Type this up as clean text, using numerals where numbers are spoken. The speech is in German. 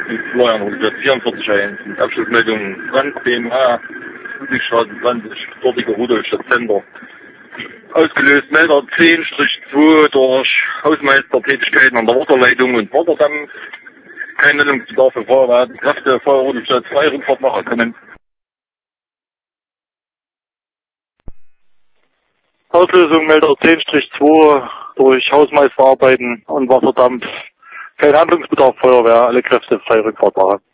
44.1 mit Abschlussmeldung Brand BMA, Flutlichtstraße 20, dortiger Rudolfstadt Center. Ausgelöst Melder 10-2 durch Hausmeistertätigkeiten an der Wasserleitung und Wasserdamm. Kein Nennungsbedarf für Feuerwehr. Kräfte Feuer Rudolfstadt 2 Rundfahrt machen können. Auslösung Melder 10-2 durch Hausmeisterarbeiten und Wasserdampf. Kein Handlungsbedarf Feuerwehr, alle Kräfte frei Rückfahrt machen.